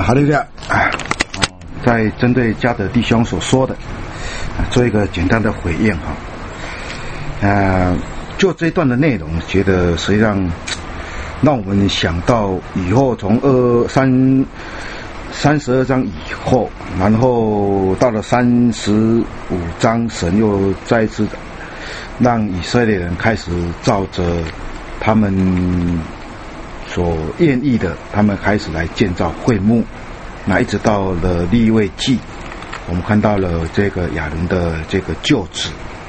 哈利路亚在针对加德弟兄所说的做一个简单的回应就这一段的内容，觉得实际上让我们想到以后从32章以后，然后到了35章，神又再一次让以色列人开始照着他们所愿意的，他们开始来建造会幕。那一直到了利未记，我们看到了这个亚伦的这个旧址。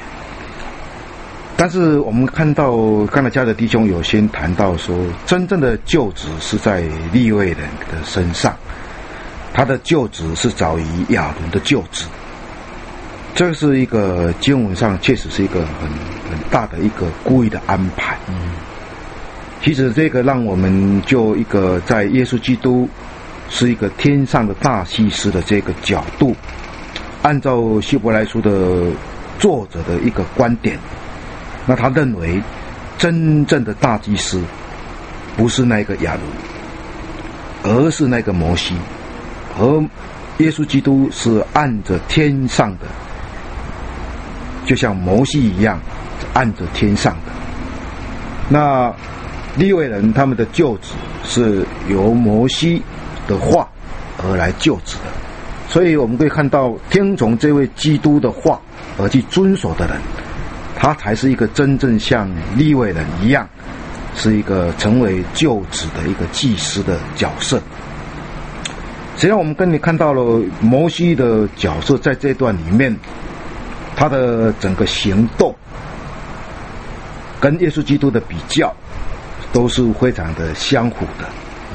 但是我们看到刚才加德弟兄有先谈到说，真正的旧址是在利未人的身上，他的旧址是早于亚伦的旧址。这是一个经文上确实是一个很大的一个故意的安排。其实这个让我们就一个在耶稣基督是一个天上的大祭司的这个角度，按照希伯来书的作者的一个观点，那他认为真正的大祭司不是那个亚伦，而是那个摩西，而耶稣基督是按着天上的，就像摩西一样按着天上的。那利未人他们的旧址是由摩西的话而来救子的，所以我们可以看到听从这位基督的话而去遵守的人，他才是一个真正像利未人一样，是一个成为救子的一个祭司的角色。实际上我们跟你看到了摩西的角色，在这段里面他的整个行动跟耶稣基督的比较都是非常的相符的。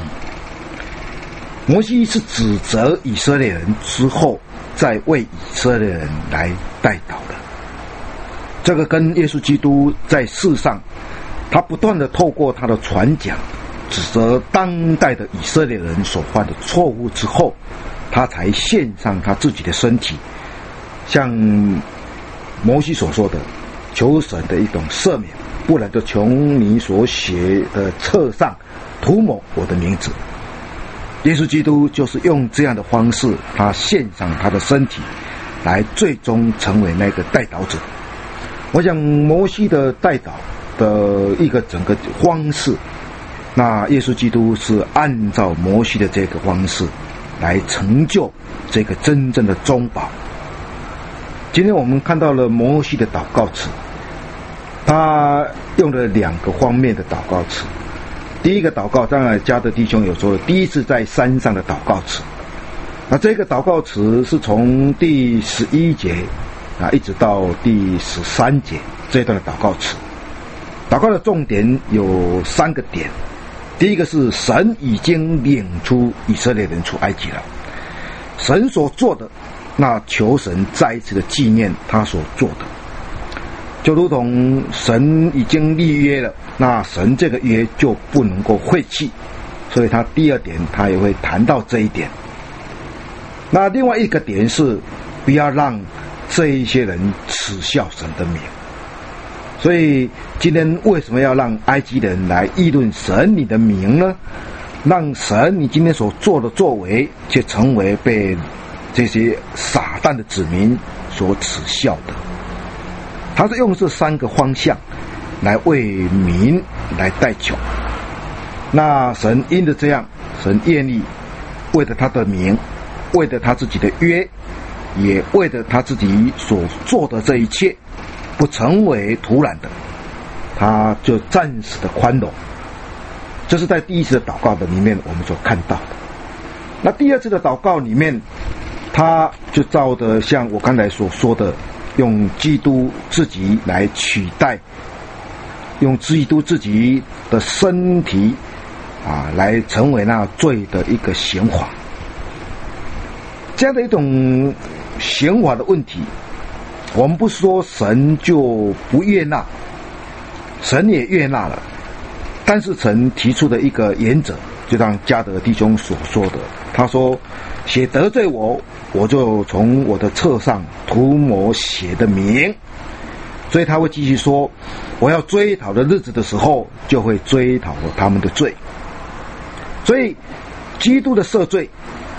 摩西是指责以色列人之后，再为以色列人来代祷的。这个跟耶稣基督在世上，他不断的透过他的传讲，指责当代的以色列人所犯的错误之后，他才献上他自己的身体，像摩西所说的，求神的一种赦免，不然就从你所写的册上涂抹我的名字。耶稣基督就是用这样的方式，他献上他的身体，来最终成为那个代祷者。我想摩西的代祷的一个整个方式，那耶稣基督是按照摩西的这个方式来成就这个真正的中保。今天我们看到了摩西的祷告词，他用了2个方面的祷告词。第一个祷告，当然加德弟兄有说了，第一次在山上的祷告词。那这个祷告词是从第11节一直到第13节这一段的祷告词。祷告的重点有3个点。第一个是神已经领出以色列人出埃及了，神所做的，那求神再一次的纪念他所做的，就如同神已经立约了，那神这个约就不能够废弃，所以他第2点他也会谈到这一点。那另外一个点是不要让这一些人耻笑神的名。所以今天为什么要让埃及人来议论神你的名呢？让神你今天所做的作为却成为被这些撒旦的子民所耻笑的。他是用这3个方向来为民来代求。那神因着这样，神愿意为了他的名，为了他自己的约，也为了他自己所做的这一切不成为突然的，他就暂时的宽容。这是在第一次的祷告的里面我们所看到的。那第2次的祷告里面，他就照着像我刚才所说的，用基督自己来取代，用基督自己的身体来成为那罪的一个刑罚。这样的一种刑罚的问题，我们不说神就不悦纳，神也悦纳了，但是神提出的一个原则，就像加德弟兄所说的，他说血得罪我，我就从我的册上涂抹血的名。所以他会继续说，我要追讨的日子的时候，就会追讨他们的罪。所以基督的赦罪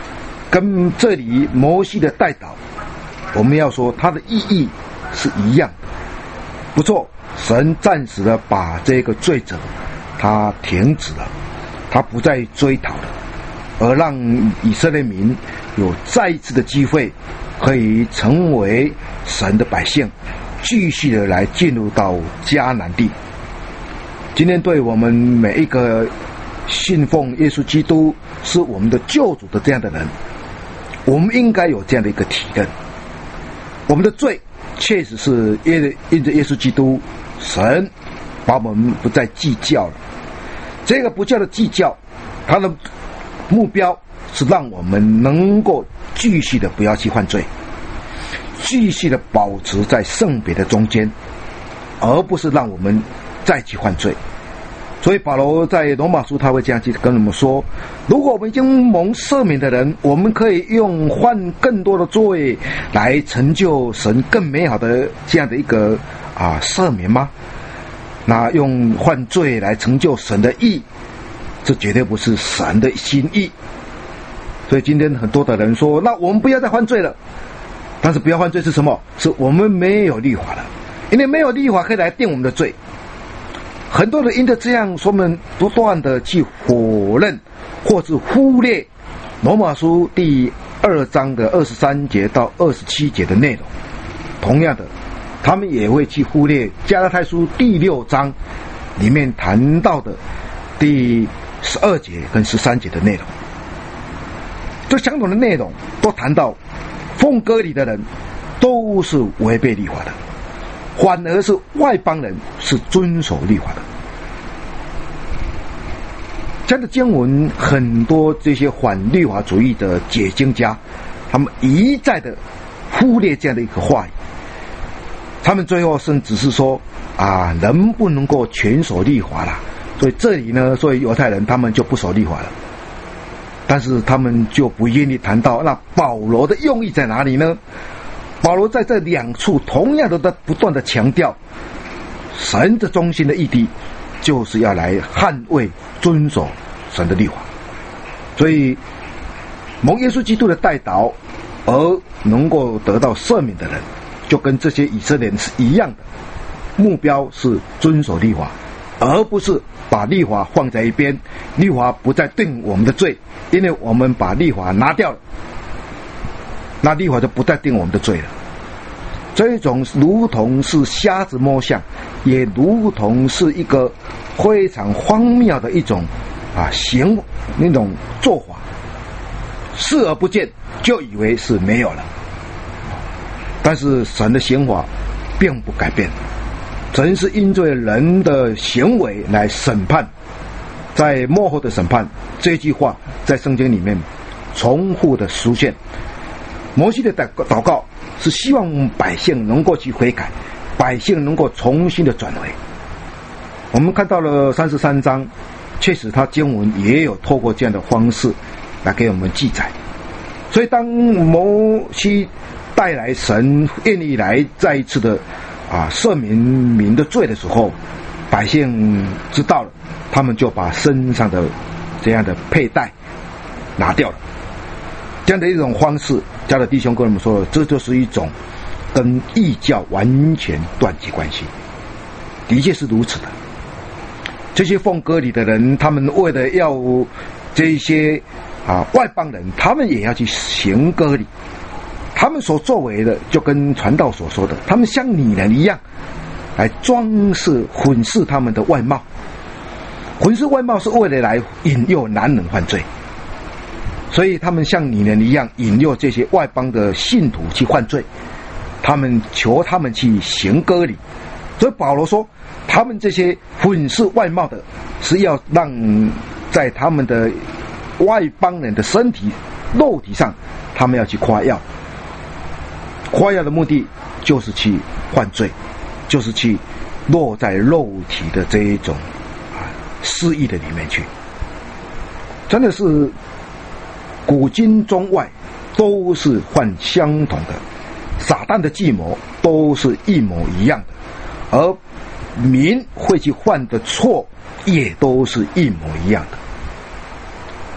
跟这里摩西的代祷，我们要说它的意义是一样的。不错，神暂时的把这个罪者他停止了，他不再追讨了，而让以色列民有再一次的机会可以成为神的百姓，继续的来进入到迦南地。今天对我们每一个信奉耶稣基督是我们的救主的这样的人，我们应该有这样的一个体认，我们的罪确实是因着耶稣基督，神把我们不再计较了。这个不叫的计较，它的目标是让我们能够继续的不要去犯罪，继续的保持在圣别的中间，而不是让我们再去犯罪。所以保罗在罗马书他会这样去跟我们说，如果我们已经蒙赦免的人，我们可以用犯更多的罪来成就神更美好的这样的一个赦免吗？那用犯罪来成就神的义，这绝对不是神的心意。所以今天很多的人说，那我们不要再犯罪了。但是不要犯罪是什么？是我们没有律法了，因为没有律法可以来定我们的罪。很多人因着这样，说们不断的去否认或是忽略罗马书第2章的23节到27节的内容。同样的，他们也会去忽略加拉太书第6章里面谈到的第12节跟13节的内容。这相同的内容都谈到奉割礼的人都是违背律法的，反而是外邦人是遵守律法的。这样的经文，很多这些反律法主义的解经家，他们一再的忽略这样的一个话语。他们最后甚至是说能不能够全守律法啦？所以这里呢，所以犹太人他们就不守律法了。但是他们就不愿意谈到那保罗的用意在哪里呢？保罗在这两处同样的不断的强调，神的中心的意义就是要来捍卫遵守神的律法。所以蒙耶稣基督的代祷而能够得到赦免的人，就跟这些以色列人是一样的，目标是遵守律法，而不是把律法放在一边，律法不再定我们的罪，因为我们把律法拿掉了，那律法就不再定我们的罪了。这种如同是瞎子摸象，也如同是一个非常荒谬的一种那种做法，视而不见就以为是没有了。但是神的刑法并不改变，神是因着人的行为来审判。在末后的审判这句话在圣经里面重复的出现。摩西的祷告是希望百姓能够去悔改，百姓能够重新的转回。我们看到了33章，确实他经文也有透过这样的方式来给我们记载。所以当摩西带来神愿意来再一次的赦免民的罪的时候，百姓知道了，他们就把身上的这样的佩戴拿掉了。这样的一种方式，教的弟兄跟我们说，这就是一种跟异教完全断绝关系。的确是如此的。这些奉割礼的人，他们为了要这些外邦人，他们也要去行割礼。他们所作为的，就跟传道所说的，他们像女人一样，来装饰混饰他们的外貌。混饰外貌是为了来引诱男人犯罪，所以他们像女人一样引诱这些外邦的信徒去犯罪，他们求他们去行割礼。所以保罗说，他们这些混饰外貌的，是要让在他们的外邦人的身体肉体上，他们要去夸耀。夸耀的目的就是去犯罪，就是去落在肉体的这一种私意的里面去。真的是古今中外都是犯相同的，撒旦的计谋都是一模一样的，而民会去犯的错也都是一模一样的。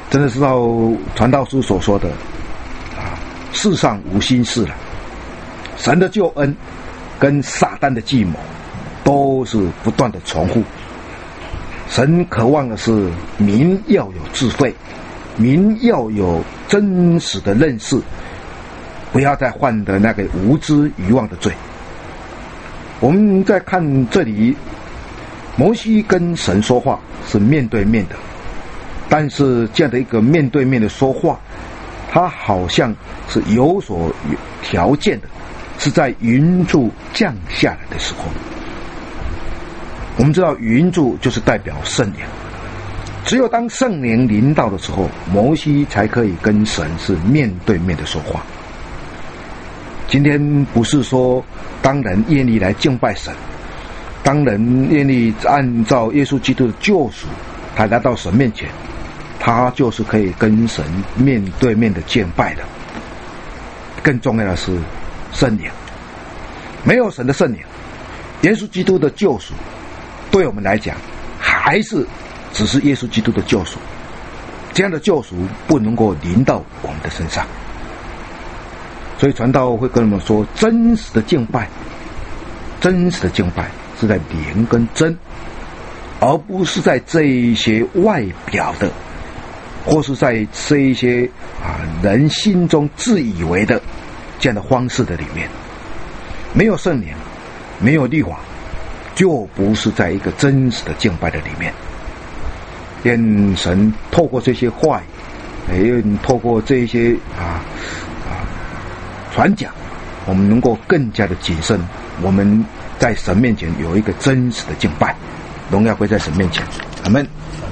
真的是照传道书所说的世上无新事了。神的救恩跟撒旦的计谋都是不断的重复。神渴望的是民要有智慧，民要有真实的认识，不要再犯的那个无知愚妄的罪。我们在看这里，摩西跟神说话是面对面的，但是这样的一个面对面的说话，它好像是有所条件的，是在云柱降下来的时候。我们知道云柱就是代表圣灵，只有当圣灵临到的时候，摩西才可以跟神是面对面的说话。今天不是说当人愿意来敬拜神，当人愿意按照耶稣基督的救赎，他来到神面前，他就是可以跟神面对面的敬拜的。更重要的是圣灵，没有神的圣灵，耶稣基督的救赎对我们来讲还是只是耶稣基督的救赎，这样的救赎不能够临到我们的身上。所以传道会跟我们说，真实的敬拜，真实的敬拜是在灵跟真，而不是在这一些外表的，或是在这一些人心中自以为的这样的方式的里面。没有圣灵，没有律法，就不是在一个真实的敬拜的里面。愿神透过这些话语，愿透过这一些传讲，我们能够更加的谨慎，我们在神面前有一个真实的敬拜，荣耀归在神面前。阿们。